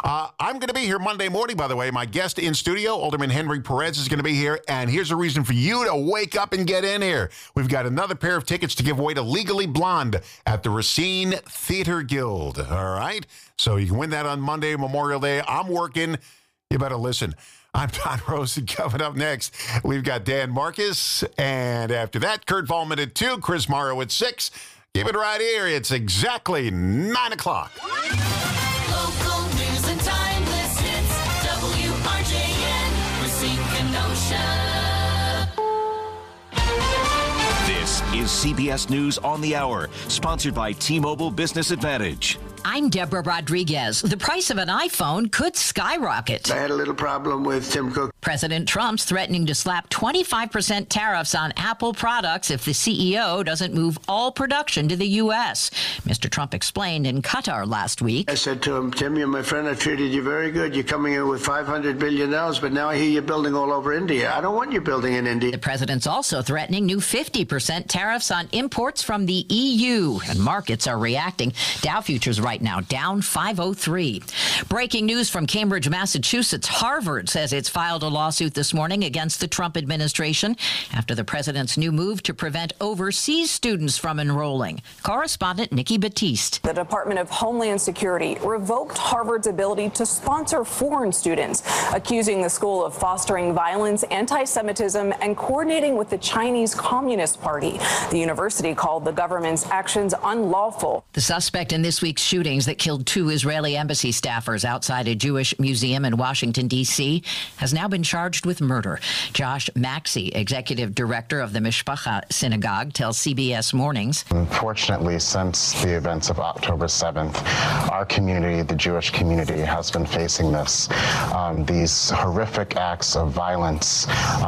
I'm going to be here Monday morning, by the way. My guest in studio, Alderman Henry Perez, is going to be here. And here's a reason for you to wake up and get in here. We've got another pair of tickets to give away to Legally Blonde at the Racine Theater Guild. All right? So you can win that on Monday, Memorial Day. I'm working. You better listen. I'm Don Rosen. Coming up next, we've got Dan Marcus. And after that, Kurt Volman at 2, Chris Morrow at 6. Keep it right here. It's exactly 9 o'clock. Local news and timeless hits. WRJN, Racine, Kenosha. This is CBS News on the Hour, sponsored by T-Mobile Business Advantage. I'm Deborah Rodriguez. The price of an iPhone could skyrocket. I had a little problem with Tim Cook. President Trump's threatening to slap 25% tariffs on Apple products if the CEO doesn't move all production to the U.S. Mr. Trump explained in Qatar last week. I said to him, Tim, you're my friend. I've treated you very good. You're coming in with $500 billion, but now I hear you're building all over India. I don't want you building in India. The president's also threatening new 50% tariffs on imports from the EU, and markets are reacting. Dow futures right now down 503. Breaking news from Cambridge, Massachusetts. Harvard says it's filed a lawsuit this morning against the Trump administration after the president's new move to prevent overseas students from enrolling. Correspondent Nikki Battiste. The Department of Homeland Security revoked Harvard's ability to sponsor foreign students, accusing the school of fostering violence, anti-Semitism, and coordinating with the Chinese Communist Party. The university called the government's actions unlawful. The suspect in this week's shootings that killed 2 Israeli embassy staffers outside a Jewish museum in Washington, D.C., has now been charged with murder. Josh Maxey, executive director of the Mishpacha Synagogue, tells CBS Mornings. Unfortunately, since the events of October 7th, our community, the Jewish community, has been facing this. These horrific acts of violence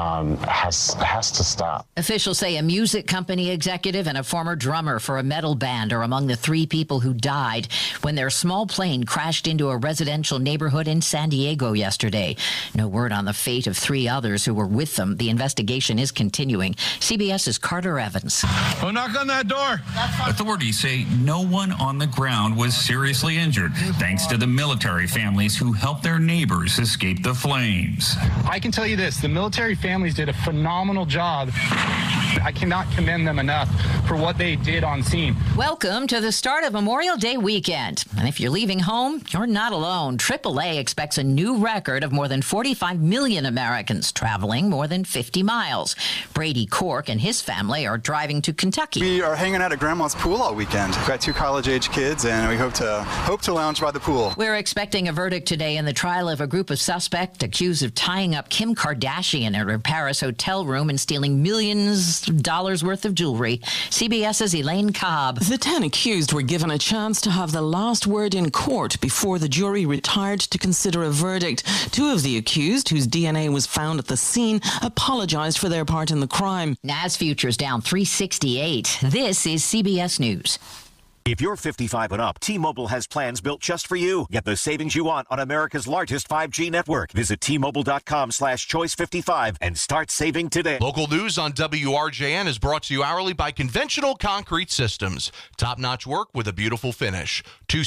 has to stop. Officials say a music company executive and a former drummer for a metal band are among the 3 people who died when their small plane crashed into a residential neighborhood in San Diego yesterday. No word on the fate of 3 others who were with them. The investigation is continuing. CBS's Carter Evans. Oh, knock on that door. Authorities say no one on the ground was seriously injured, thanks to the military families who helped their neighbors escape the flames. I can tell you this, the military families did a phenomenal job. I cannot commend them enough for what they did on scene. Welcome to the start of Memorial Day weekend. And if you're leaving home, you're not alone. AAA expects a new record of more than 45 million Americans traveling more than 50 miles. Brady Cork and his family are driving to Kentucky. We are hanging out at Grandma's pool all weekend. We've got 2 college-age kids, and we hope to lounge by the pool. We're expecting a verdict today in the trial of a group of suspects accused of tying up Kim Kardashian at her Paris hotel room and stealing millions of dollars worth of jewelry. CBS's Elaine Cobb. The 10 accused were given a chance to have the last word in court before the jury retired to consider a verdict. 2 of the accused, whose DNA was found at the scene, apologized for their part in the crime. NAS futures down 368. This is CBS News. If you're 55 and up, T-Mobile has plans built just for you. Get the savings you want on America's largest 5G network. Visit T-Mobile.com/choice55 and start saving today. Local news on WRJN is brought to you hourly by Conventional Concrete Systems. Top-notch work with a beautiful finish.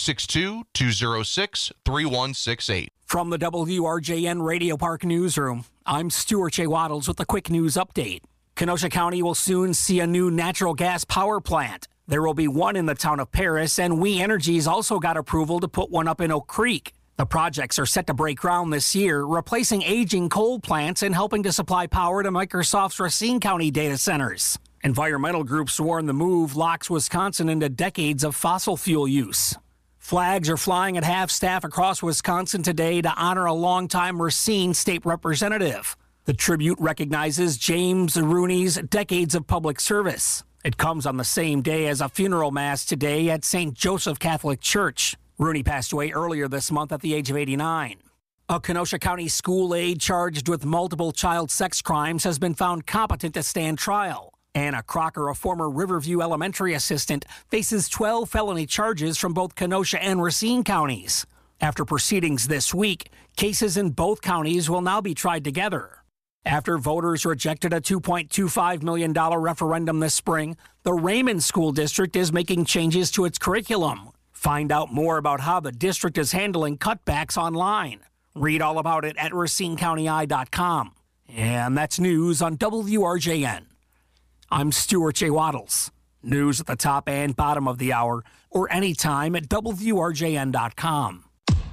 262-206-3168. From the WRJN Radio Park Newsroom, I'm Stuart J. Waddles with a quick news update. Kenosha County will soon see a new natural gas power plant. There will be one in the town of Paris, and We Energies also got approval to put one up in Oak Creek. The projects are set to break ground this year, replacing aging coal plants and helping to supply power to Microsoft's Racine County data centers. Environmental groups warn the move locks Wisconsin into decades of fossil fuel use. Flags are flying at half-staff across Wisconsin today to honor a longtime Racine state representative. The tribute recognizes James Rooney's decades of public service. It comes on the same day as a funeral mass today at St. Joseph Catholic Church. Rooney passed away earlier this month at the age of 89. A Kenosha County school aide charged with multiple child sex crimes has been found competent to stand trial. Anna Crocker, a former Riverview Elementary assistant, faces 12 felony charges from both Kenosha and Racine counties. After proceedings this week, cases in both counties will now be tried together. After voters rejected a $2.25 million referendum this spring, the Raymond School District is making changes to its curriculum. Find out more about how the district is handling cutbacks online. Read all about it at RacineCountyEye.com. And that's news on WRJN. I'm Stuart J. Waddles. News at the top and bottom of the hour or anytime at WRJN.com.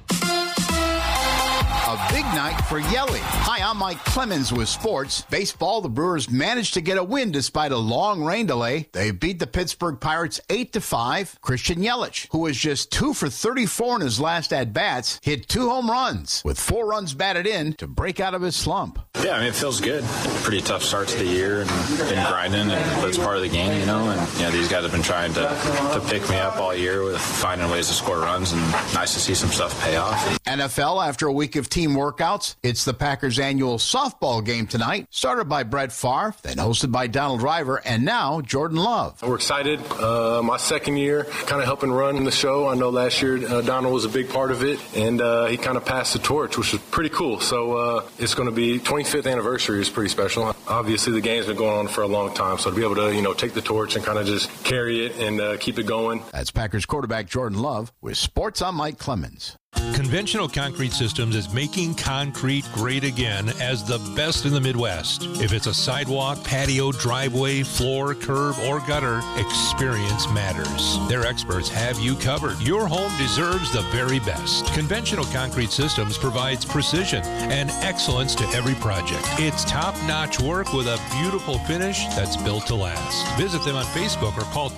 A big night for Yelly. Hi, I'm Mike Clemens with sports. Baseball, the Brewers managed to get a win despite a long rain delay. They beat the Pittsburgh Pirates 8-5. Christian Yelich, who was just 2 for 34 in his last at-bats, hit 2 home runs with 4 runs batted in to break out of his slump. Yeah, I mean, it feels good. Pretty tough start to the year and been grinding, but it's part of the game, you know. And these guys have been trying to pick me up all year with finding ways to score runs, and nice to see some stuff pay off. NFL, after a week of team workouts, it's the Packers' annual softball game tonight, started by Brett Favre, then hosted by Donald Driver, and now Jordan Love. We're excited. My second year, kind of helping run the show. I know last year Donald was a big part of it, and he kind of passed the torch, which was pretty cool. So it's going to be 25th anniversary is pretty special. Obviously, the game's been going on for a long time, so to be able to, take the torch and kind of just carry it and keep it going. That's Packers quarterback Jordan Love with Sports. I'm Mike Clemens. Conventional Concrete Systems is making concrete great again as the best in the Midwest. If it's a sidewalk, patio, driveway, floor, curb, or gutter, experience matters. Their experts have you covered. Your home deserves the very best. Conventional Concrete Systems provides precision and excellence to every project. It's top-notch work with a beautiful finish that's built to last. Visit them on Facebook or call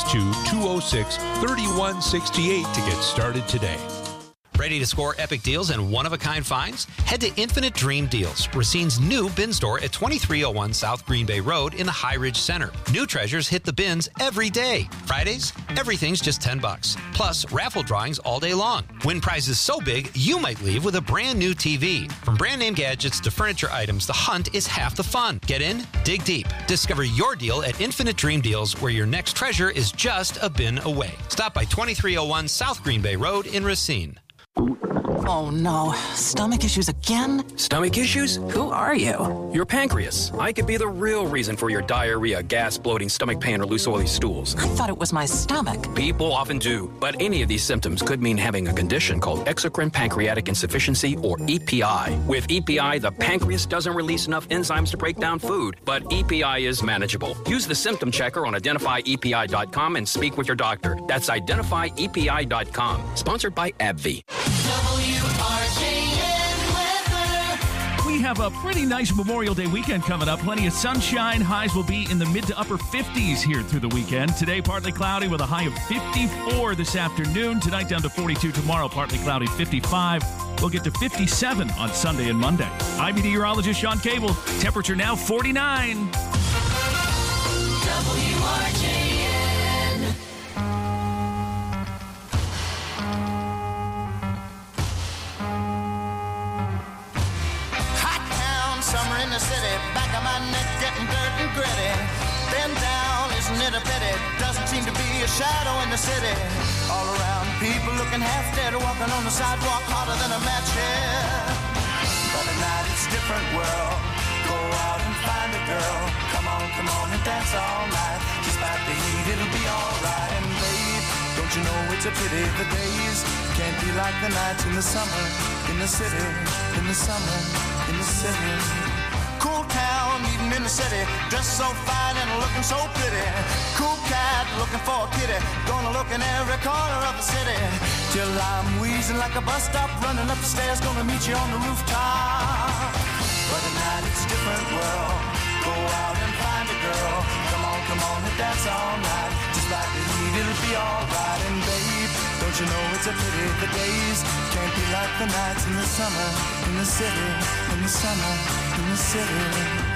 262-206-3168 to get started today. Ready to score epic deals and one-of-a-kind finds? Head to Infinite Dream Deals, Racine's new bin store at 2301 South Green Bay Road in the High Ridge Center. New treasures hit the bins every day. Fridays, everything's just $10. Plus, raffle drawings all day long. Win prizes so big, you might leave with a brand new TV. From brand name gadgets to furniture items, the hunt is half the fun. Get in, dig deep. Discover your deal at Infinite Dream Deals, where your next treasure is just a bin away. Stop by 2301 South Green Bay Road in Racine. Oh no, stomach issues again? Stomach issues? Who are you? Your pancreas. I could be the real reason for your diarrhea, gas, bloating, stomach pain, or loose oily stools. I thought it was my stomach. People often do, but any of these symptoms could mean having a condition called exocrine pancreatic insufficiency, or EPI. With EPI, the pancreas doesn't release enough enzymes to break down food, but EPI is manageable. Use the symptom checker on identifyepi.com and speak with your doctor. That's identifyepi.com. Sponsored by AbbVie. We have a pretty nice Memorial Day weekend coming up. Plenty of sunshine. Highs will be in the mid to upper 50s here through the weekend. Today, partly cloudy with a high of 54 this afternoon. Tonight, down to 42. Tomorrow, partly cloudy, 55. We'll get to 57 on Sunday and Monday. I'm meteorologist Sean Cable. Temperature now 49. WRJN. Summer in the city, back of my neck getting dirt and gritty. Been down, isn't it a pity? Doesn't seem to be a shadow in the city. All around, people looking half dead, walking on the sidewalk harder than a match here. But at night it's a different world. Go out and find a girl. Come on and dance all night. Despite the heat, it'll be alright. And babe, don't you know it's a pity the days can't be like the nights in the summer, in the city, in the summer, in the city. Cool town, meeting in the city, dressed so fine and looking so pretty. Cool cat, looking for a kitty, gonna look in every corner of the city. Till I'm wheezing like a bus stop, running up the stairs, gonna meet you on the rooftop. But at night it's a different world. Go out and find a girl. Come on and dance all night. Just like the heat, it'll be alright. And babe, don't you know it's a pity the days can't be like the nights in the summer, in the city, in the summer, in the city.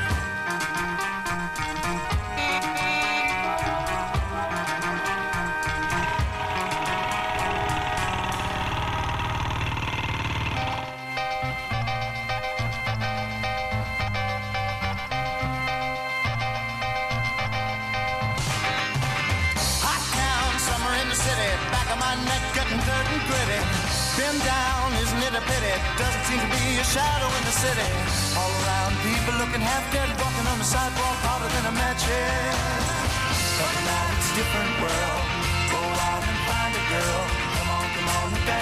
Been down, isn't it a pity? Doesn't seem to be a shadow in the city. All around, people looking half dead, walking on the sidewalk harder than a match head. But now it's a different world. Go out and find a girl.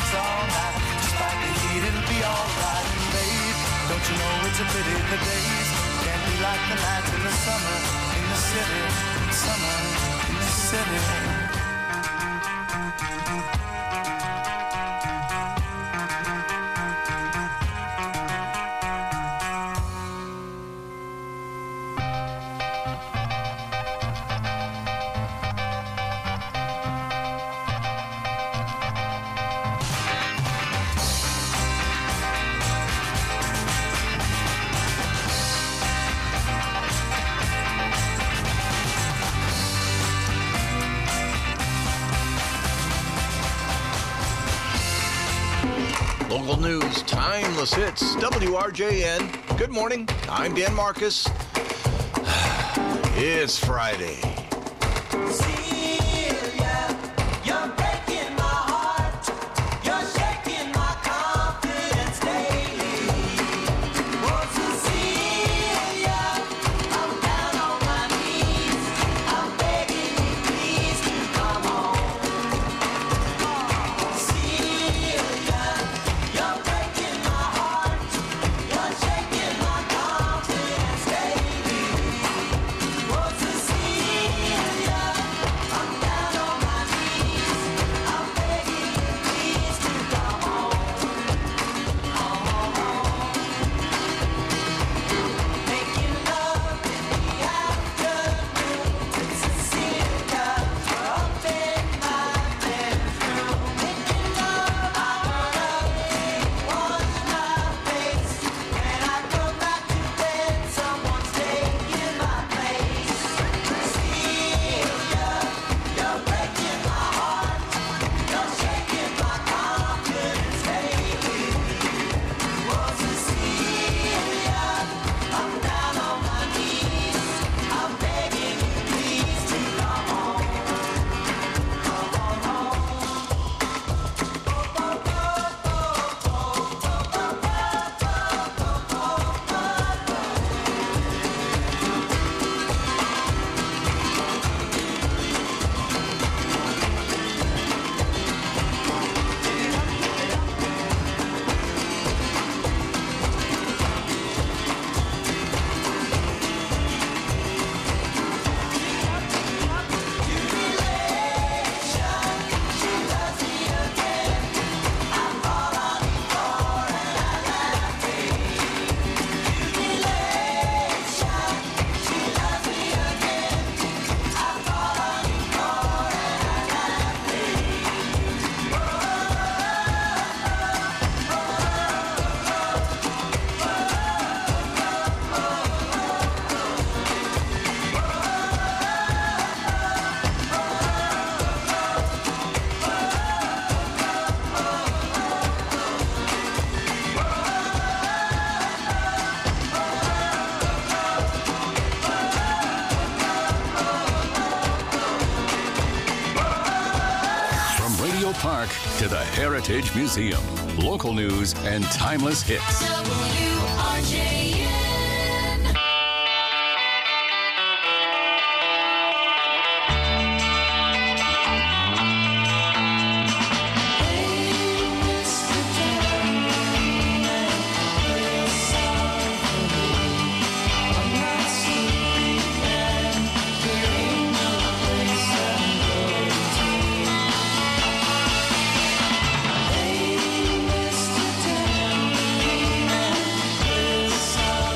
dance all night. Despite the heat, it'll be alright. And babe, don't you know it's a pity the days can't be like the nights in the summer in the city. Summer in the city. Local news, timeless hits, WRJN. Good morning, I'm Dan Marcus. It's Friday. Park to the Heritage Museum. Local news and timeless hits. WRJN. Hey, Mr. Tambourine Man,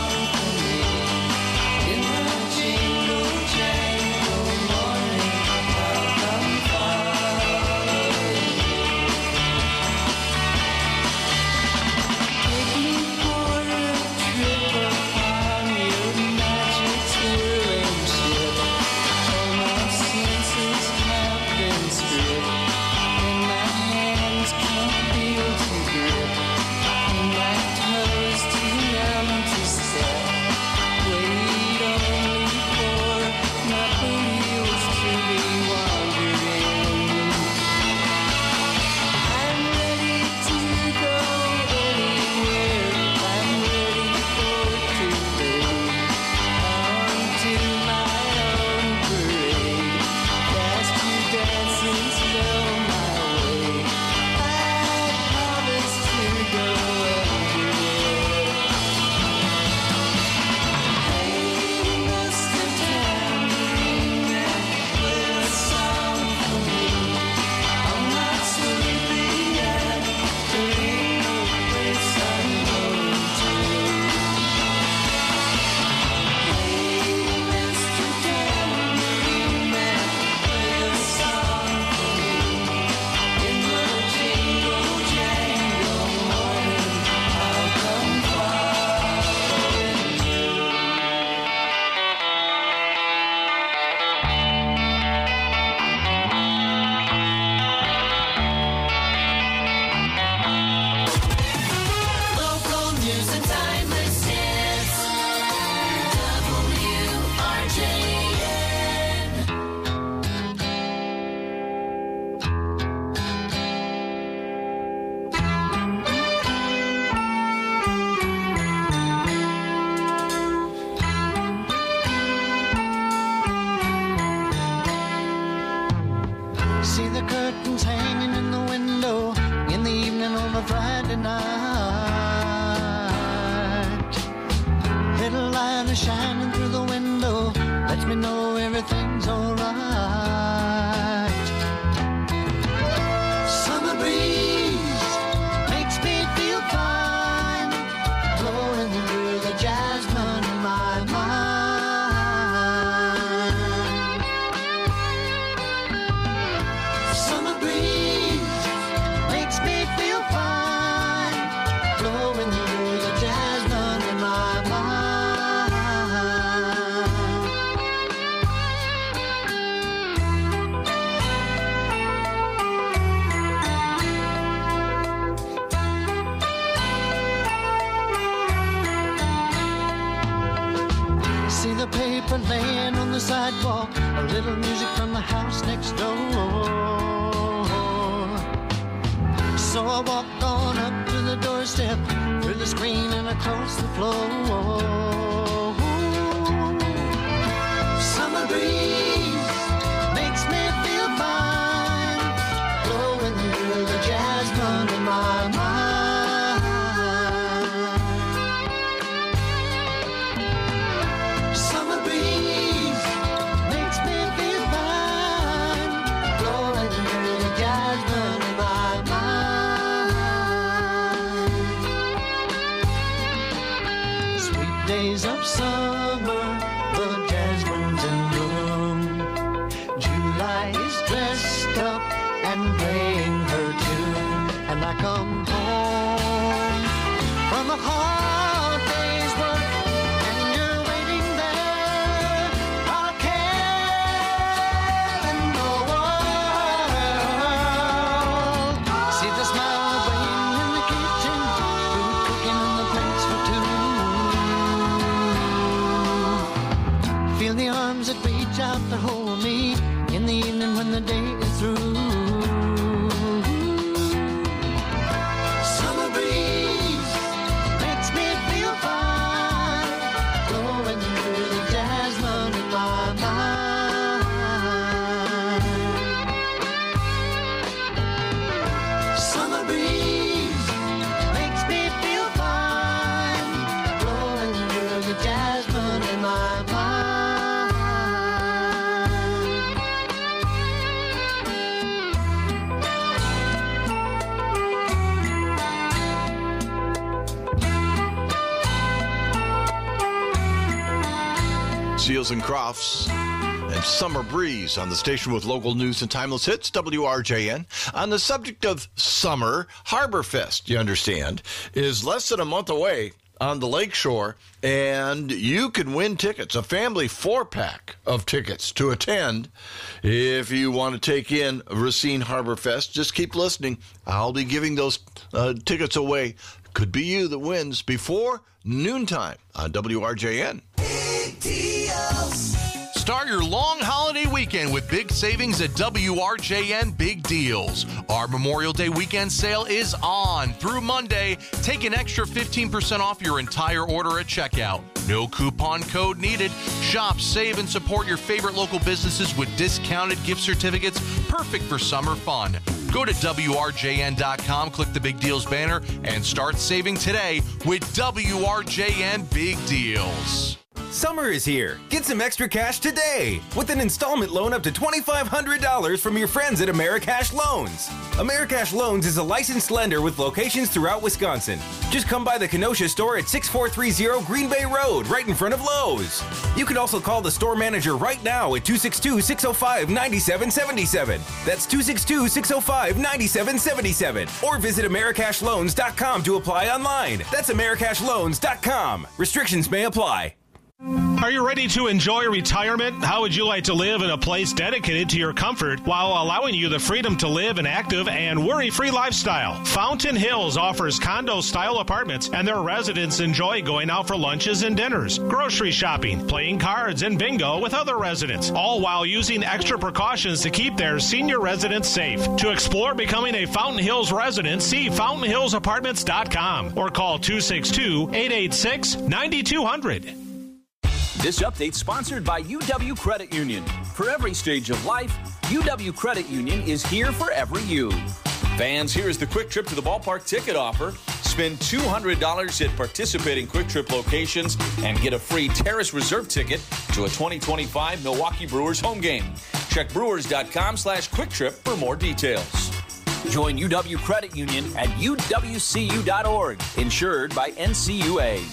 night. Little light is shining through the window, lets me know everything's alright. Summer breeze makes me feel fine, blowing through the jasmine in my mind. Summer breeze makes me feel fine, blowing through the jasmine in my mind. See the paper laying on the sidewalk, a little music from the house next door. So I walk on up to the doorstep, through the screen and across the floor. Summer breeze makes me feel fine, blowing through the jasmine in my mind. Summer breeze makes me feel fine, blowing through the jasmine in my mind. Sweet days of summer, the jasmine's in bloom. July is dressed up and playing her tune, and I come home from a hard day's work, and you're waiting there, all care in the world. See the smile waiting in the kitchen, food cooking on the plates for two. Feel the arms that reach out to hold me in the evening when the day is through. Summer breeze makes me feel fine, blowing through the jasmine in my mind. Summer breeze makes me feel fine, blowing through the jasmine in my mind. Seals and Crofts and Summer Breeze on the station with local news and timeless hits, WRJN. On the subject of summer, Harborfest, you understand, is less than a month away on the lakeshore, and you can win tickets, a family 4-pack of tickets to attend. If you want to take in Racine Harborfest, just keep listening. I'll be giving those tickets away. Could be you that wins before noontime on WRJN. Start your long holiday weekend with big savings at WRJN Big Deals. Our Memorial Day weekend sale is on through Monday. Take an extra 15% off your entire order at checkout. No coupon code needed. Shop, save, and support your favorite local businesses with discounted gift certificates, perfect for summer fun. Go to WRJN.com, click the Big Deals banner, and start saving today with WRJN Big Deals. Summer is here. Get some extra cash today with an installment loan up to $2,500 from your friends at Americash Loans. Americash Loans is a licensed lender with locations throughout Wisconsin. Just come by the Kenosha store at 6430 Green Bay Road, right in front of Lowe's. You can also call the store manager right now at 262-605-9777. That's 262-605-9777. Or visit AmericashLoans.com to apply online. That's AmericashLoans.com. Restrictions may apply. Are you ready to enjoy retirement? How would you like to live in a place dedicated to your comfort while allowing you the freedom to live an active and worry-free lifestyle? Fountain Hills offers condo-style apartments, and their residents enjoy going out for lunches and dinners, grocery shopping, playing cards, and bingo with other residents, all while using extra precautions to keep their senior residents safe. To explore becoming a Fountain Hills resident, see fountainhillsapartments.com or call 262-886-9200. This update sponsored by UW Credit Union. For every stage of life, UW Credit Union is here for every you. Fans, here is the Quick Trip to the Ballpark ticket offer. Spend $200 at participating Quick Trip locations and get a free Terrace Reserve ticket to a 2025 Milwaukee Brewers home game. Check brewers.com/quicktrip for more details. Join UW Credit Union at uwcu.org. Insured by NCUA.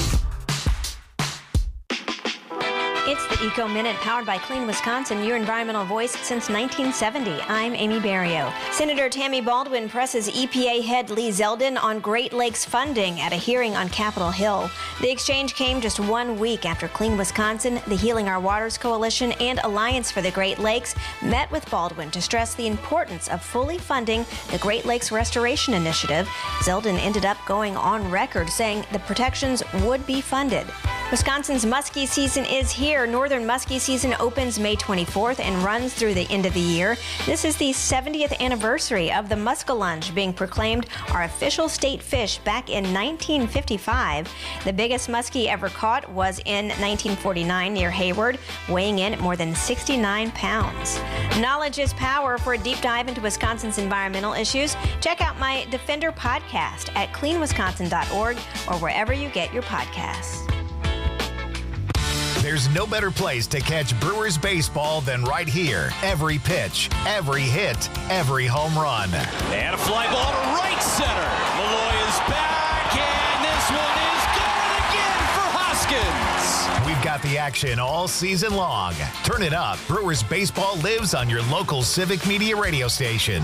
It's the Eco Minute, powered by Clean Wisconsin, your environmental voice since 1970. I'm Amy Barrio. Senator Tammy Baldwin presses EPA head Lee Zeldin on Great Lakes funding at a hearing on Capitol Hill. The exchange came just 1 week after Clean Wisconsin, the Healing Our Waters Coalition, and Alliance for the Great Lakes met with Baldwin to stress the importance of fully funding the Great Lakes Restoration Initiative. Zeldin ended up going on record saying the protections would be funded. Wisconsin's muskie season is here. Northern muskie season opens May 24th and runs through the end of the year. This is the 70th anniversary of the muskellunge being proclaimed our official state fish back in 1955. The biggest muskie ever caught was in 1949 near Hayward, weighing in at more than 69 pounds. Knowledge is power. For a deep dive into Wisconsin's environmental issues, check out my Defender podcast at cleanwisconsin.org or wherever you get your podcasts. There's no better place to catch Brewers baseball than right here. Every pitch, every hit, every home run. And a fly ball to right center. Malloy is back, and this one is gone again for Hoskins. We've got the action all season long. Turn it up. Brewers baseball lives on your local Civic Media radio station.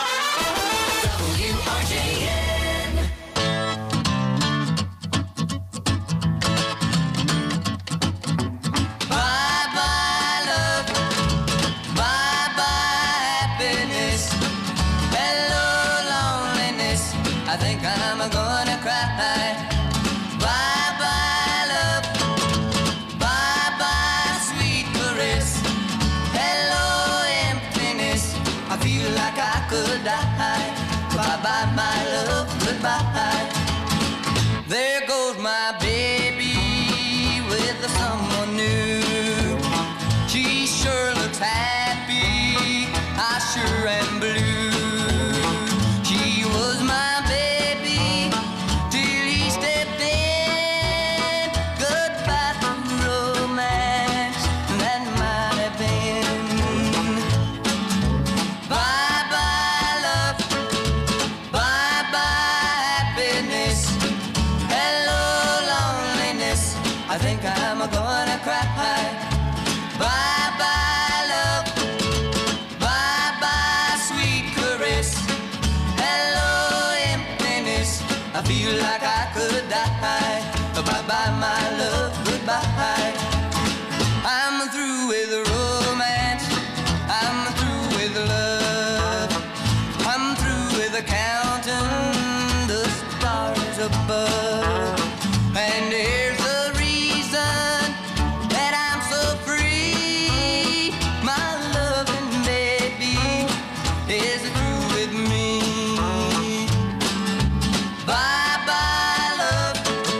WRJN. I think I'm gonna cry. Bye-bye, love. Bye-bye, sweet caress. Hello, emptiness. I feel like I could die. Bye-bye, my love. Goodbye. There goes my baby with someone new. She sure looks happy. I sure am blue. She was my I think I'm gonna cry. Bye-bye, love. Bye-bye, sweet caress. Hello, emptiness. I feel like I could die. Bye-bye, my love. Goodbye. I'm through with romance. I'm through with love. I'm through with counting the stars above. And here's the reason that I'm so free. My loving baby is through with me. Bye-bye, love.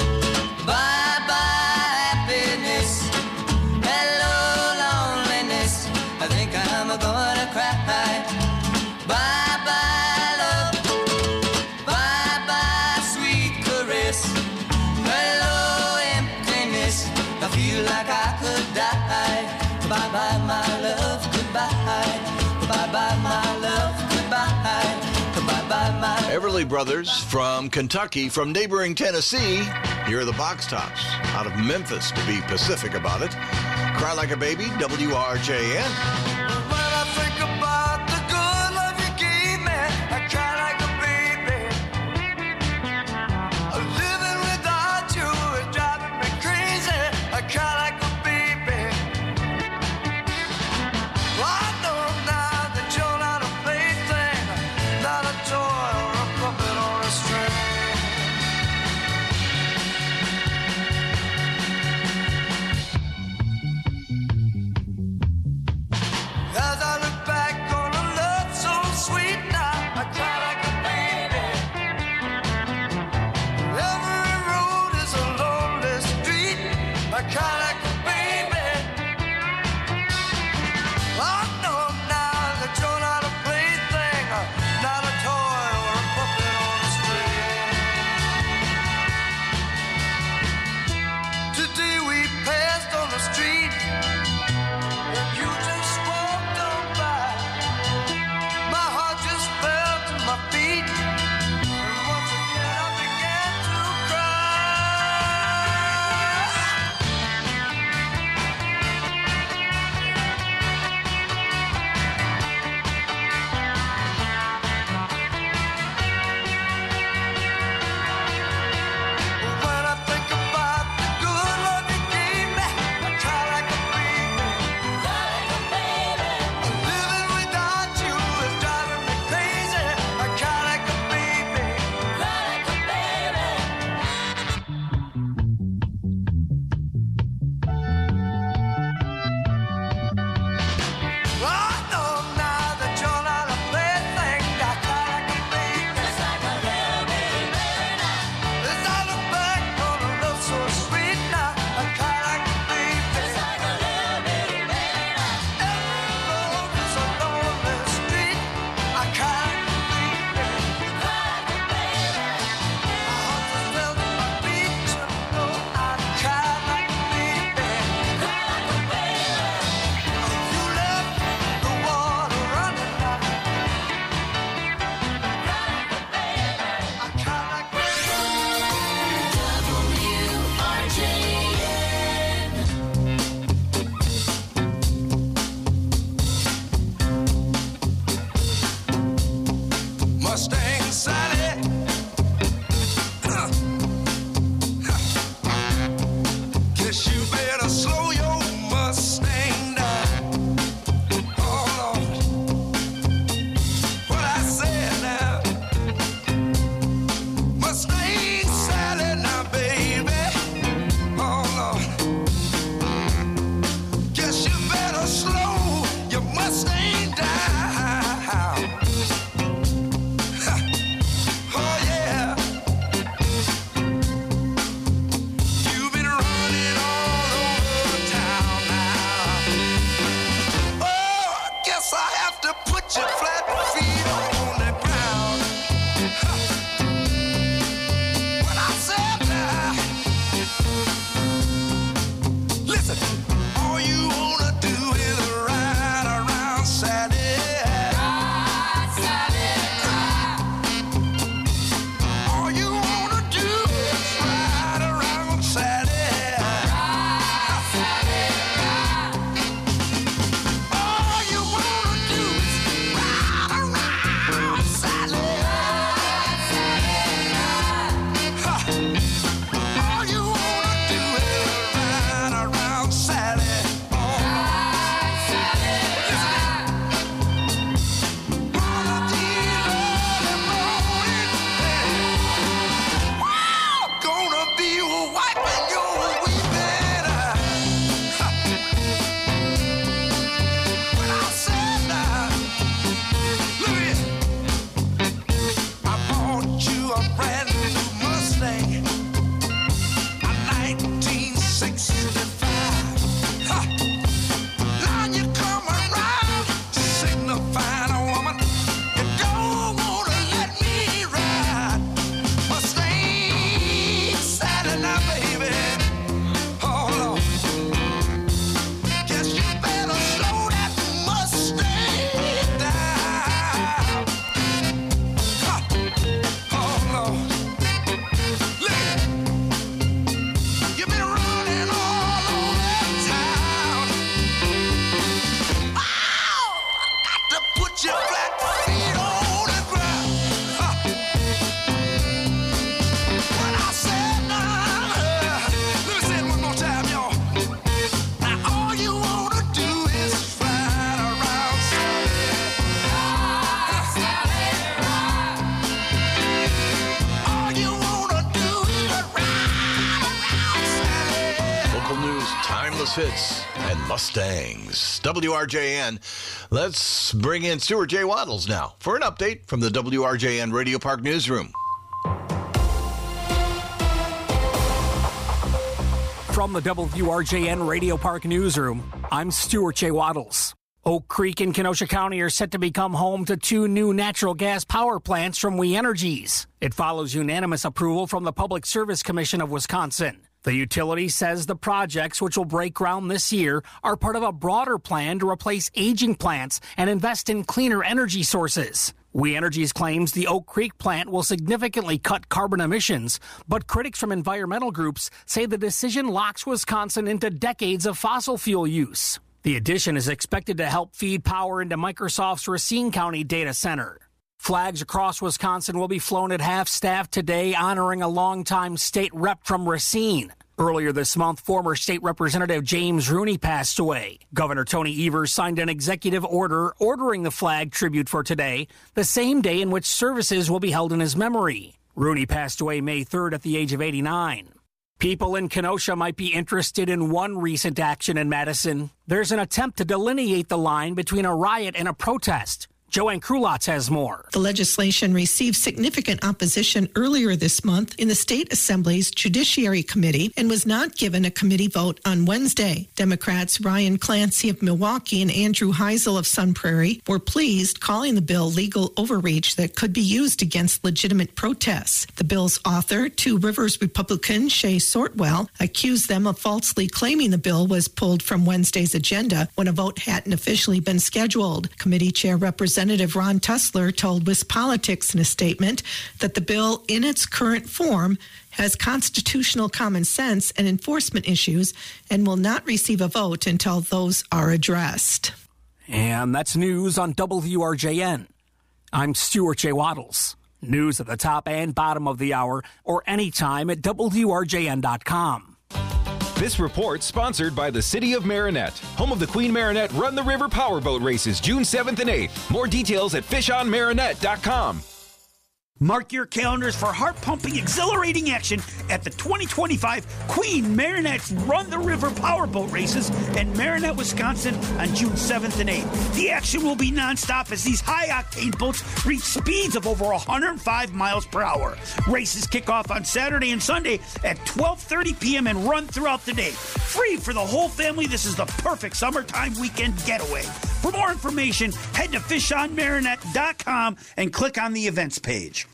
Bye-bye, happiness. Hello, loneliness. I think I'm gonna cry. Bye-bye, love. Bye-bye, sweet caress. Hello, emptiness. I feel like I could die. Bye-bye, my love. Goodbye. Bye-bye, my love. Goodbye. Bye-bye, my Everly Brothers from Kentucky, from neighboring Tennessee. Here are the Box Tops out of Memphis, to be specific about it. Cry Like a Baby, WRJN. When I think about the good love you gave me, I cry like a baby. Living without you is driving me crazy. I cry like a baby. I know now that you're not a plaything, not a toy or a puppet or a string. As I look back on a love so sweet now, I cry like a baby. Every road is a lonely street, I cry like a baby. I know now that you're not a plaything, not a toy timeless hits, and Mustangs. WRJN. Let's bring in Stuart J. Waddles now for an update from the WRJN Radio Park Newsroom. From the WRJN Radio Park Newsroom, I'm Stuart J. Waddles. Oak Creek and Kenosha County are set to become home to 2 new natural gas power plants from We Energies. It follows unanimous approval from the Public Service Commission of Wisconsin. The utility says the projects, which will break ground this year, are part of a broader plan to replace aging plants and invest in cleaner energy sources. We Energies claims the Oak Creek plant will significantly cut carbon emissions, but critics from environmental groups say the decision locks Wisconsin into decades of fossil fuel use. The addition is expected to help feed power into Microsoft's Racine County data center. Flags across Wisconsin will be flown at half-staff today, honoring a longtime state rep from Racine. Earlier this month, former state representative James Rooney passed away. Governor Tony Evers signed an executive order ordering the flag tribute for today, the same day in which services will be held in his memory. Rooney passed away May 3rd at the age of 89. People in Kenosha might be interested in one recent action in Madison. There's an attempt to delineate the line between a riot and a protest. Joanne Krulotz has more. The legislation received significant opposition earlier this month in the State Assembly's Judiciary Committee and was not given a committee vote on Wednesday. Democrats Ryan Clancy of Milwaukee and Andrew Heisel of Sun Prairie were pleased, calling the bill legal overreach that could be used against legitimate protests. The bill's author, Two Rivers Republican Shay Sortwell, accused them of falsely claiming the bill was pulled from Wednesday's agenda when a vote hadn't officially been scheduled. Committee Chair Representative Ron Tussler told WisPolitics in a statement that the bill in its current form has constitutional common sense and enforcement issues and will not receive a vote until those are addressed. And that's news on WRJN. I'm Stuart J. Waddles. News at the top and bottom of the hour or anytime at WRJN.com. This report sponsored by the City of Marinette, home of the Queen Marinette Run the River Powerboat Races, June 7th and 8th. More details at fishonmarinette.com. Mark your calendars for heart-pumping, exhilarating action at the 2025 Queen Marinette's Run the River Powerboat Races in Marinette, Wisconsin on June 7th and 8th. The action will be nonstop as these high-octane boats reach speeds of over 105 miles per hour. Races kick off on Saturday and Sunday at 12:30 p.m. and run throughout the day. Free for the whole family, this is the perfect summertime weekend getaway. For more information, head to fishonmarinette.com and click on the events page.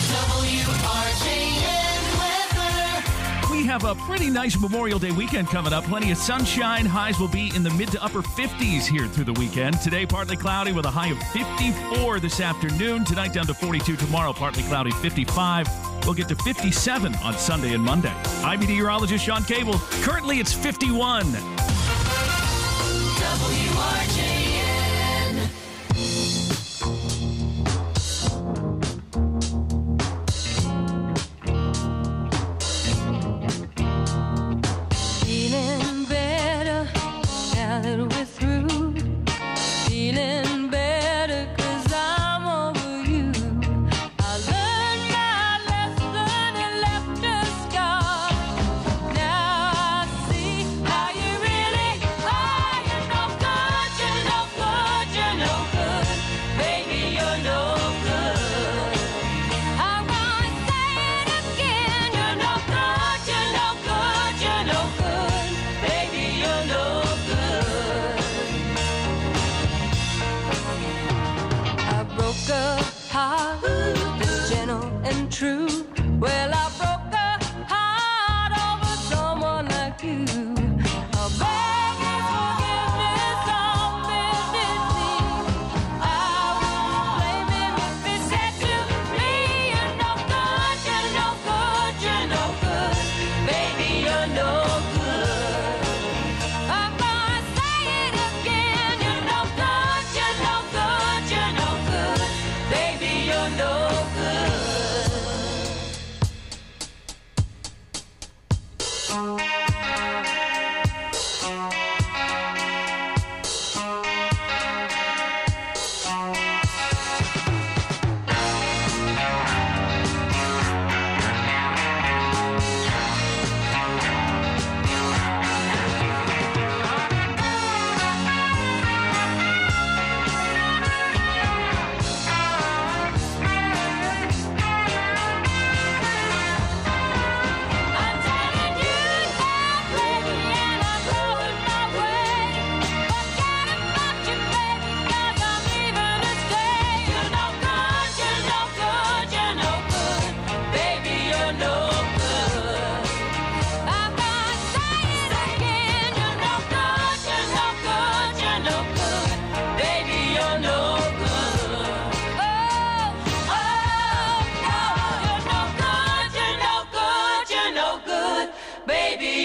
We have a pretty nice Memorial Day weekend coming up. Plenty of sunshine. Highs will be in the mid to upper 50s here through the weekend. Today, partly cloudy with a high of 54 this afternoon. Tonight, down to 42. Tomorrow, partly cloudy, 55. We'll get to 57 on Sunday and Monday. I'm meteorologist Sean Cable. Currently, it's 51. WRJN. Feeling better now that we're through. Feeling better 'cause I'm over you. I learned my lesson and left a scar. Now I see how you really are. You're no good, you're no good, you're no good. Baby, you're no good. I'm gonna say it again. You're no good, you're no good, you're no good. Baby, you're no good. I broke a heart that's gentle and true. Well, I broke a heart over someone like you. I'll beg his forgiveness on bended knee. I won't blame him if he said to me, you're no good, you're no good, you're no good. Baby, you're no good. I'm gonna say it again. You're no good, you're no good, you're no good. Baby, you're no good.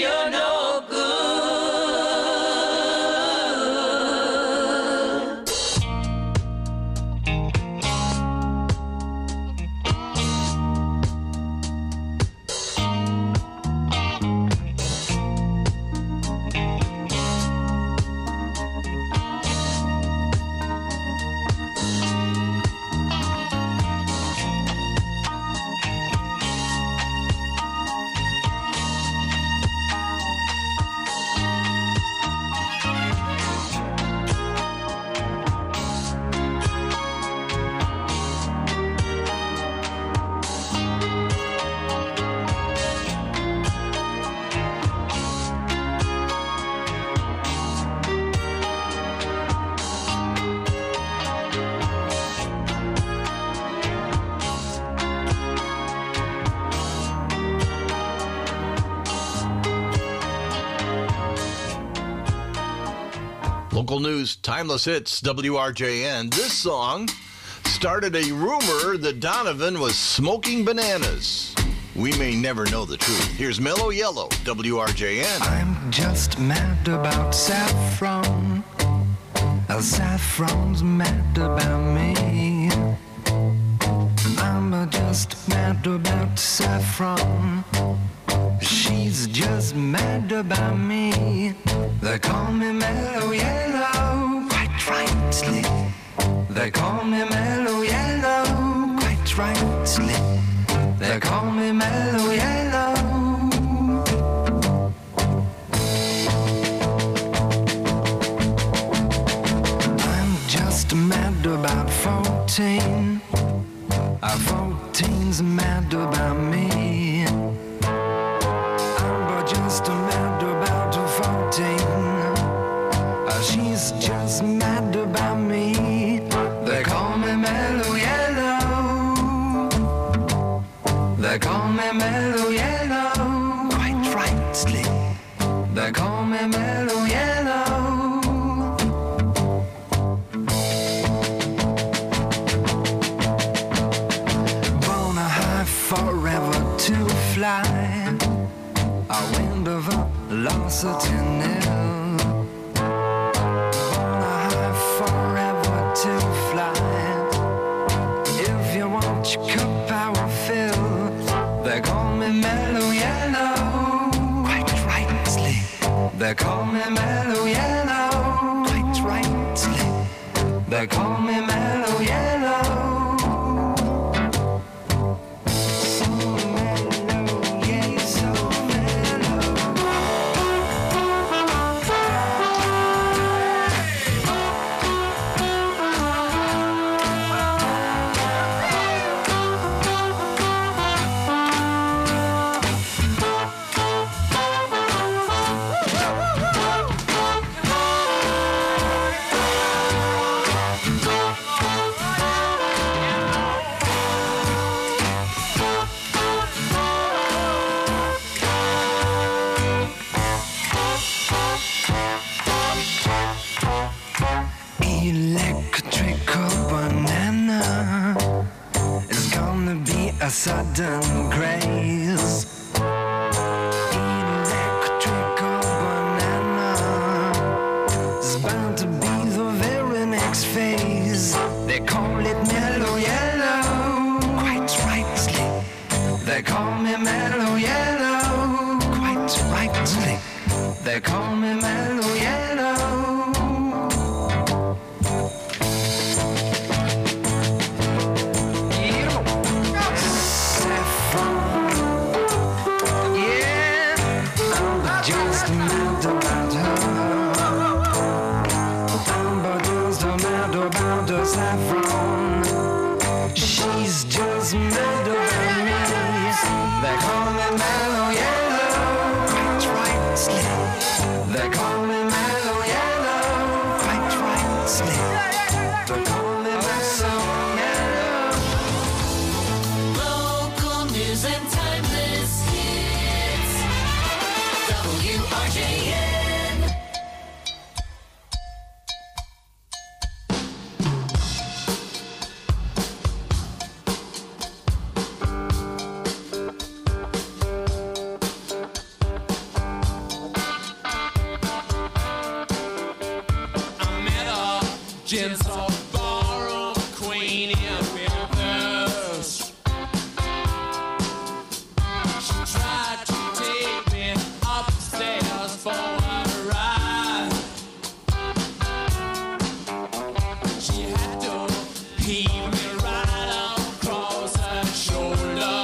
you're no good. Local news, timeless hits, WRJN. This song started a rumor that Donovan was smoking bananas. We may never know the truth. Here's Mellow Yellow, WRJN. I'm just mad about saffron. Saffron's mad about me. I'm just mad about saffron. She's just mad about me. They call me Mellow Yellow, quite rightly. They call me Mellow Yellow, quite rightly. They call me Mellow Yellow. I'm just mad about 14. 14's mad about me. I'm just mad about 14. She's just mad about me. They call me Mellow Yellow. They call me Mellow Yellow, quite rightly. They call me Mellow Yellow. Wanna high forever to fly. A wind of velocity nil. Forever to fly. If you want your cup power fill, they call me Mellow Yellow, quite rightly. They call me Mellow Yellow, quite rightly. They call me Mellow Yellow. A sudden craze. Electrical banana is bound to be the very next phase. They call it Mellow Yellow, quite rightly. They call me Mellow Yellow, quite rightly. They call me Mellow Yellow. Saffron, she's just mad about me. They call me Mellow Yellow, quite rightly. They call me Mellow Yellow, quite rightly. They call me Mellow Yellow. Local news and timeless hits. WRJN. Gentle ballroom queen in Memphis. She tried to take me upstairs for a ride. She had to heave me right across her shoulder.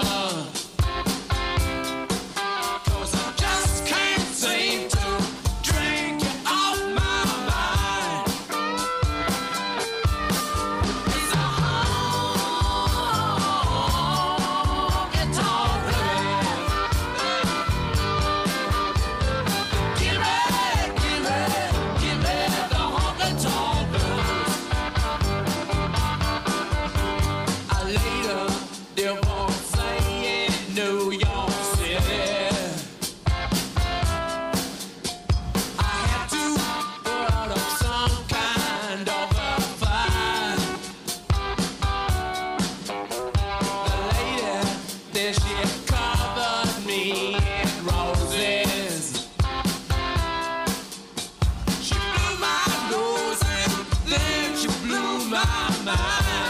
'Cause I just can't seem to drink you off my mind. It's a honky-tonk rhythm. Give me the honky-tonk blues. I later divorcee in New York City. I had to put up some kind of a fight. The lady, then she covered me in roses. She blew my nose and then she blew my mind.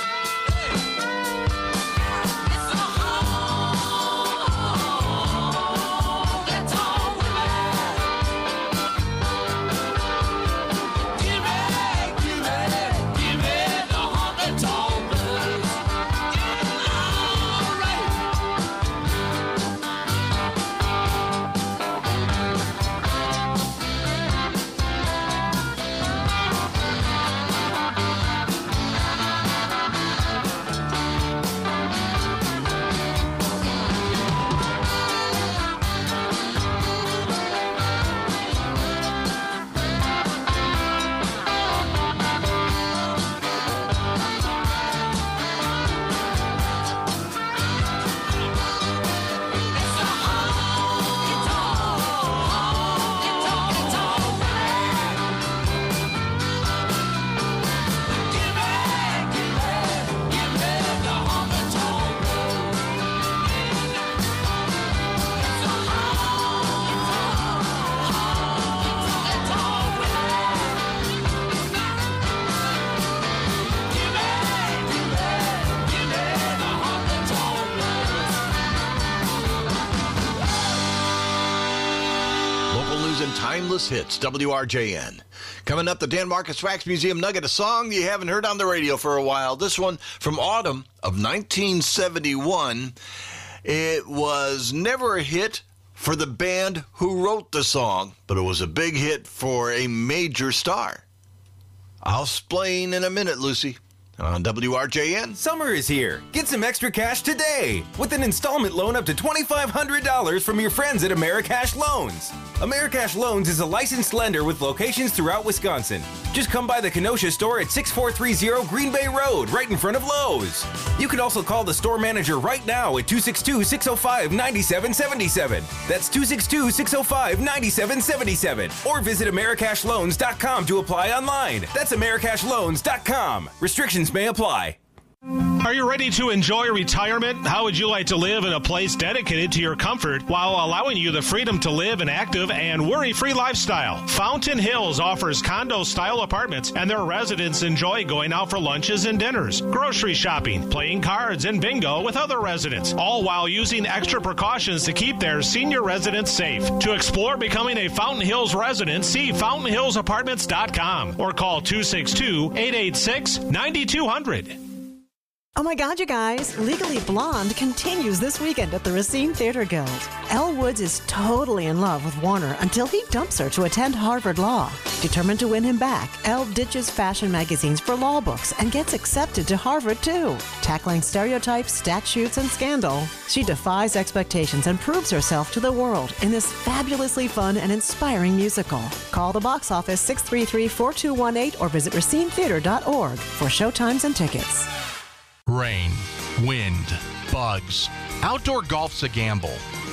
It's a honky-tonk rhythm. Give me the honky-tonk blues. All right. Local news and timeless hits, WRJN. Coming up, the Dan Marcus Wax Museum Nugget, a song you haven't heard on the radio for a while. This one from autumn of 1971. It was never a hit for the band who wrote the song, but it was a big hit for a major star. I'll explain in a minute, Lucy. On WRJN. Summer is here. Get some extra cash today with an installment loan up to $2,500 from your friends at Americash Loans. Americash Loans is a licensed lender with locations throughout Wisconsin. Just come by the Kenosha store at 6430 Green Bay Road, right in front of Lowe's. You can also call the store manager right now at 262-605-9777. That's 262-605-9777. Or visit AmericashLoans.com to apply online. That's AmericashLoans.com. Restrictions may apply. Are you ready to enjoy retirement? How would you like to live in a place dedicated to your comfort while allowing you the freedom to live an active and worry-free lifestyle? Fountain Hills offers condo-style apartments, and their residents enjoy going out for lunches and dinners, grocery shopping, playing cards, and bingo with other residents, all while using extra precautions to keep their senior residents safe. To explore becoming a Fountain Hills resident, see fountainhillsapartments.com or call 262-886-9200. Oh my God, you guys. Legally Blonde continues this weekend at the Racine Theater Guild. Elle Woods is totally in love with Warner until he dumps her to attend Harvard Law. Determined to win him back, Elle ditches fashion magazines for law books and gets accepted to Harvard too. Tackling stereotypes, statutes, and scandal, she defies expectations and proves herself to the world in this fabulously fun and inspiring musical. Call the box office 633-4218 or visit racinetheater.org for showtimes and tickets. Rain, wind, bugs. Outdoor golf's a gamble.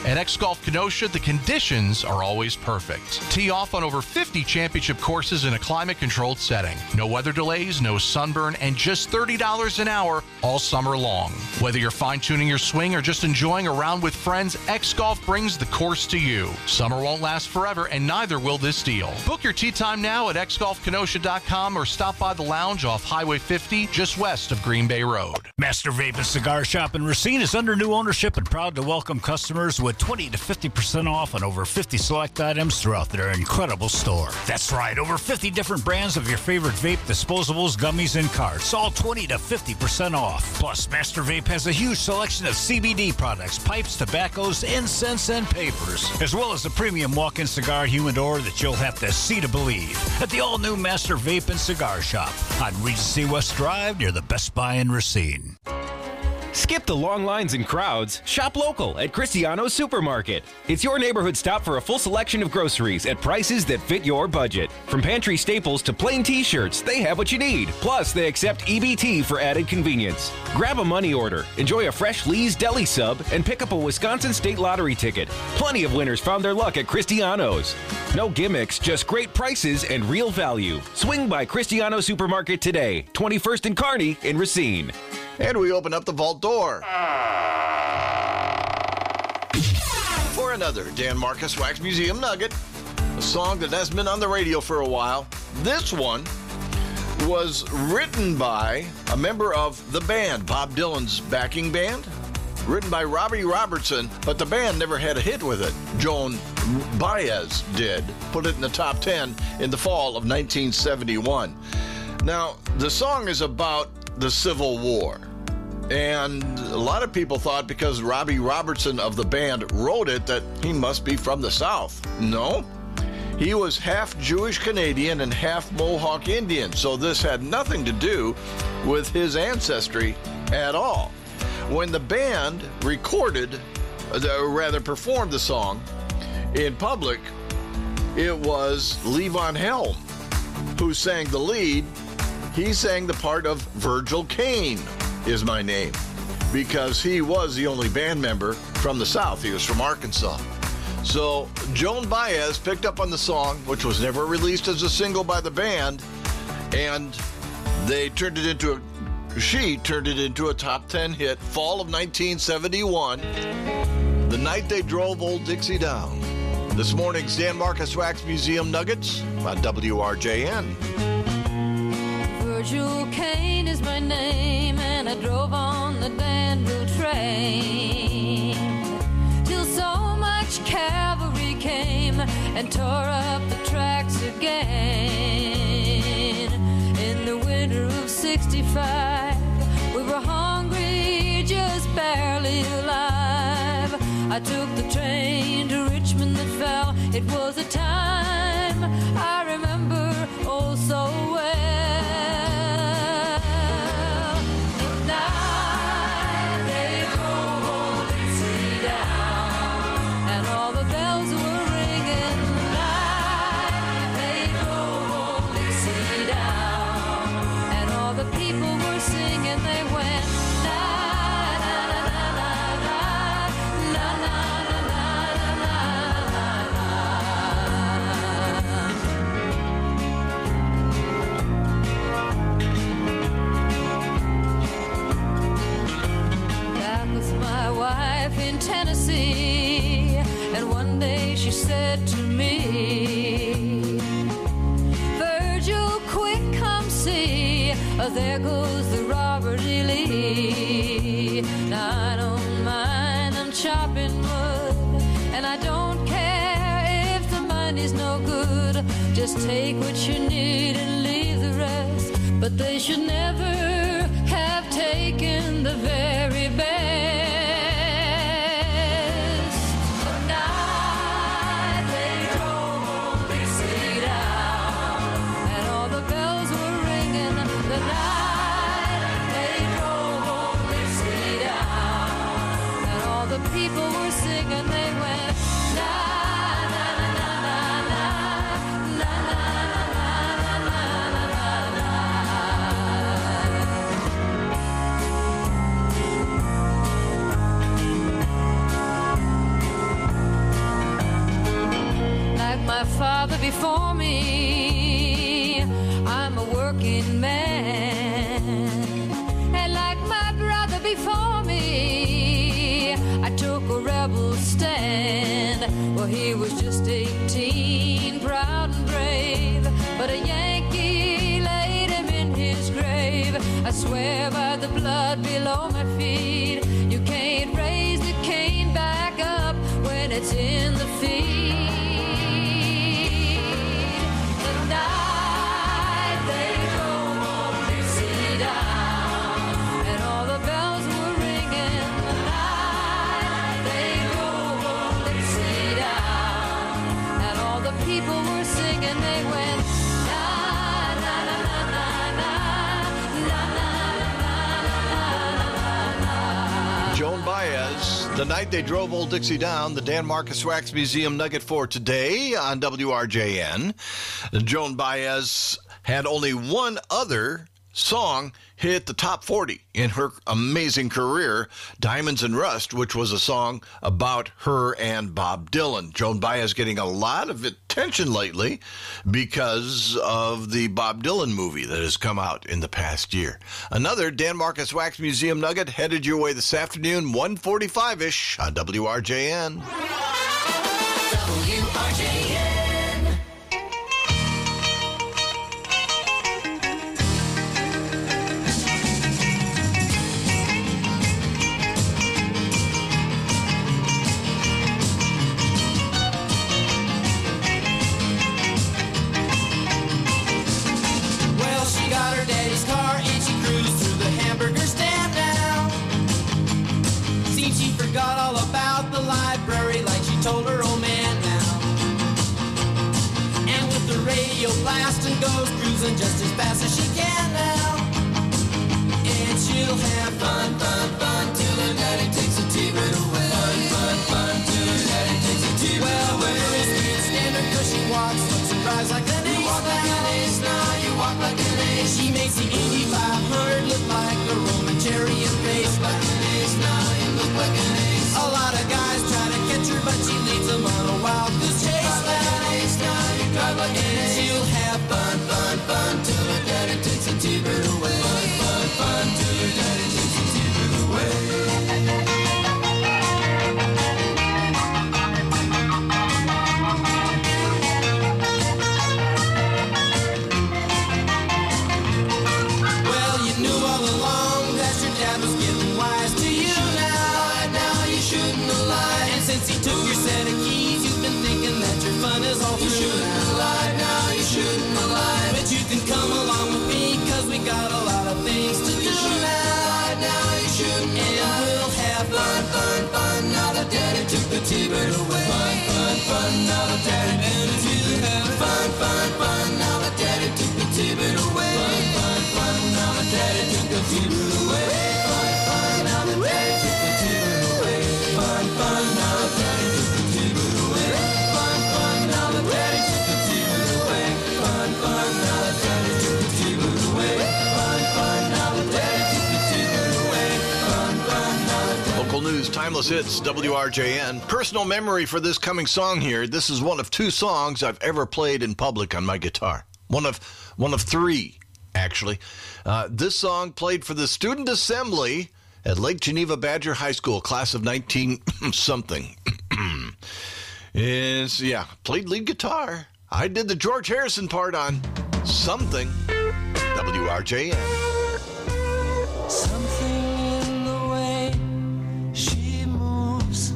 At X Golf Kenosha, the conditions are always perfect. Tee off on over 50 championship courses in a climate-controlled setting. No weather delays, no sunburn, and just $30 an hour all summer long. Whether you're fine-tuning your swing or just enjoying a round with friends, X Golf brings the course to you. Summer won't last forever, and neither will this deal. Book your tee time now at xgolfkenosha.com or stop by the lounge off Highway 50 just west of Green Bay Road. Master Vape and Cigar Shop in Racine is under new ownership and proud to welcome customers with 20 to 50% off on over 50 select items throughout their incredible store. That's right, over 50 different brands of your favorite vape, disposables, gummies, and carts, all 20 to 50% off. Plus, Master Vape has a huge selection of CBD products, pipes, tobaccos, incense, and papers, as well as a premium walk-in cigar humidor that you'll have to see to believe at the all-new Master Vape and Cigar Shop on Regency West Drive near the Best Buy in Racine. Skip the long lines and crowds. Shop local at Cristiano's Supermarket. It's your neighborhood stop for a full selection of groceries at prices that fit your budget. From pantry staples to plain t-shirts, they have what you need. Plus, they accept EBT for added convenience. Grab a money order, enjoy a fresh Lee's Deli sub, and pick up a Wisconsin State Lottery ticket. Plenty of winners found their luck at Cristiano's. No gimmicks, just great prices and real value. Swing by Cristiano Supermarket today, 21st and Kearney in Racine. And we open up the vault door for another Dan Marcus Wax Museum Nugget, a song that has been on the radio for a while. This one was written by a member of the band, Bob Dylan's backing band, written by Robbie Robertson, but the band never had a hit with it. Joan Baez did, put it in the top 10 in the fall of 1971. Now, the song is about the Civil War. And a lot of people thought because Robbie Robertson of the band wrote it that he must be from the South. No, he was half Jewish Canadian and half Mohawk Indian, so this had nothing to do with his ancestry at all. When the band performed the song in public, it was Lee Von Helm who sang the lead. He sang the part of Virgil Caine is my name, because he was the only band member from the South. He was from Arkansas. So Joan Baez picked up on the song, which was never released as a single by the band, and she turned it into a top 10 hit, fall of 1971, the night they drove Old Dixie down. This morning's Dan Marcus Wax Museum Nuggets on WRJN. Virgil Caine is my name, and I drove on the Danville train till so much cavalry came and tore up the tracks again. In the winter of 65, we were hungry, just barely alive. I took the train to Richmond that fell. It was a time I remember oh so well. Tennessee, and one day she said to me, Virgil, quick, come see, there goes the Robert E. Lee. Now I don't mind, I'm chopping wood, and I don't care if the money's no good. Just take what you need and leave the rest, but they should never have taken the very best. People were singing, they went la la la la la la la la la la. father before me. I'm a working man. And like my brother before me, I took a rebel stand. Well, he was just 18, proud and brave, but a Yankee laid him in his grave. I swear by the blood below my feet, you can't raise the cane back up when it's in the feed. The night they drove old Dixie down, and all the bells were ringing. The night they drove old Dixie down, and all the people were singing. They went na na na na na na na na na. Joan Baez, The Night They Drove Old Dixie Down, the Dan Marcus Wax Museum nugget for today on WRJN. Joan Baez had only one other song hit the top 40 in her amazing career, Diamonds and Rust, which was a song about her and Bob Dylan. Joan Baez getting a lot of attention lately because of the Bob Dylan movie that has come out in the past year. Another Dan Marcus Wax Museum nugget headed your way this afternoon, 1:45-ish on WRJN. WRJN. Well, she got her daddy's car and she cruised through the hamburger stand now. Seems she forgot all about the library like she told her old man now. And with the radio blasting goes cruising just as fast as she can now. And she'll have fun, fun, fun till her daddy takes a T-bird away. Fun, fun, fun till her daddy takes a T-bird away. Well, the girls can't stand her 'cause she walks, looks and drives like an ace. You walk like an ace now, you walk like an ace. She makes the Indy 500 look like a Roman chariot race. Like an ace now, you look like an ace. A lot of guys try to catch her, but she leads them on a wild goose chase. You drive like an ace now, you drive like an ace. She'll have fun, fun, fun till her daddy takes a T-bird away. Fun, fun, fun till her daddy takes a T-bird away. Well, you knew all along that your dad was getting wise to you now. And now you shouldn't have lied. And since he took your set of keys, you've been thinking that your fun is all through. You shouldn't have lied, now you shouldn't have lied. But you can come along with me, 'cause we got a lot of things to do now. Now you shouldn't have lied. And we'll have fun, fun, fun. Now that daddy took the T-bird away. Fun, fun, fun. Now that daddy took the T-bird away. Fun, fun, fun. Now that daddy took the T-bird away. Fun, fun, fun. Now that daddy took the T-bird away. Fun, fun. Now that daddy took the T-bird away. Fun, fun. Now that daddy took the T-bird away. Fun, fun. Now that daddy took the T-bird away. Fun, fun. Now that daddy took the T-bird away. Fun, fun. Now that daddy took the T-bird away. Fun, fun. Now that daddy. Local news, timeless hits, WRJN. Personal memory for this coming song here. This is one of two songs I've ever played in public on my guitar. One of three, actually. This song played for the student assembly at Lake Geneva Badger High School, class of 19-something. Played lead guitar. I did the George Harrison part on Something. WRJN. Something in the way she moves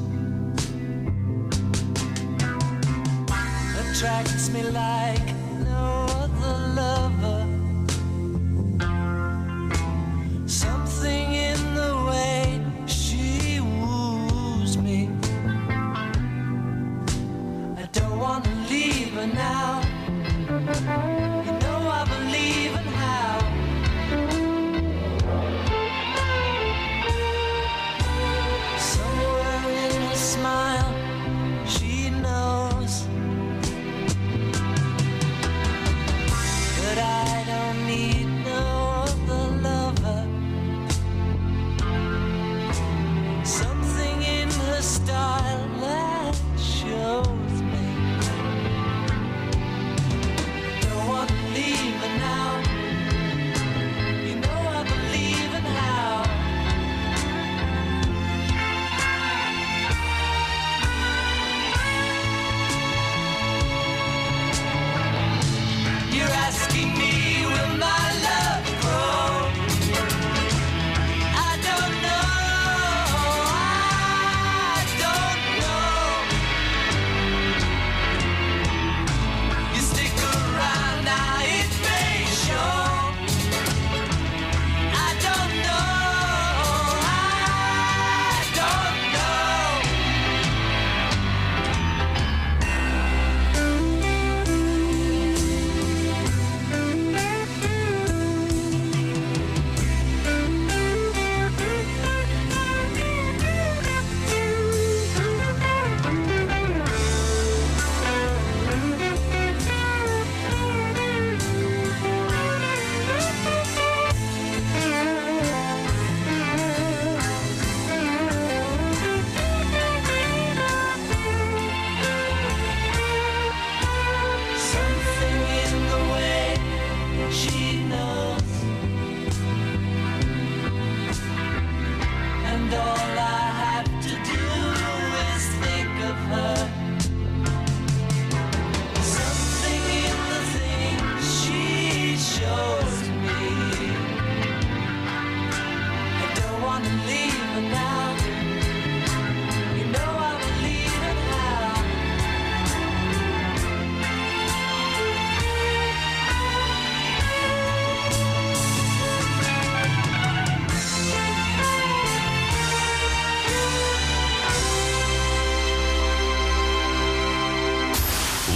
attracts me like no other lover. Something in the way she woos me. I don't want to leave her now. You know I believe in how. Somewhere in her smile, she knows that I don't need no other lover. Something in her style that shows me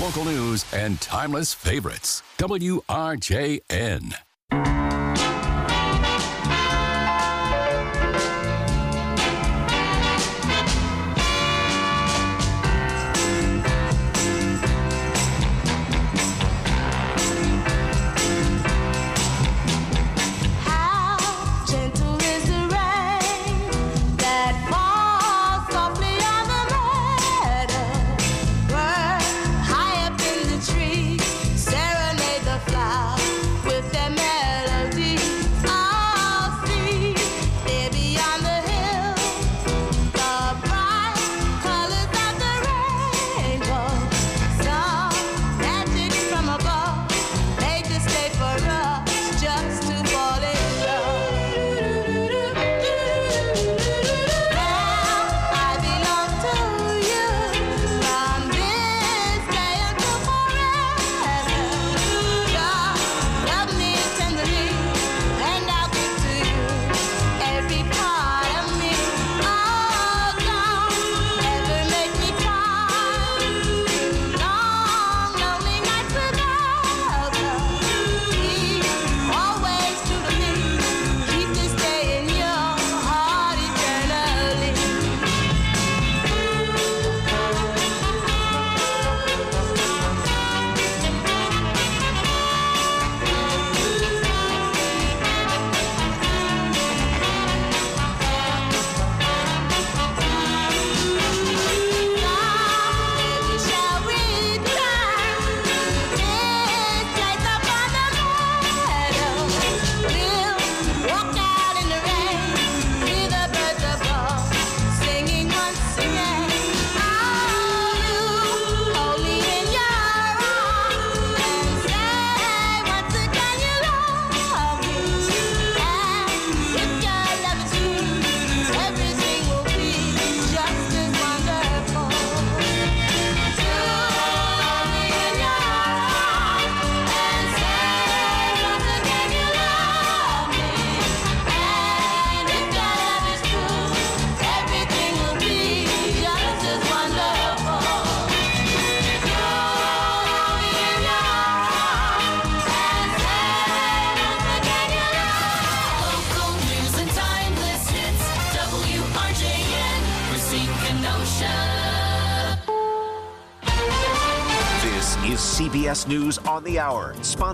local news and timeless favorites. WRJN. CBS News on the Hour, sponsored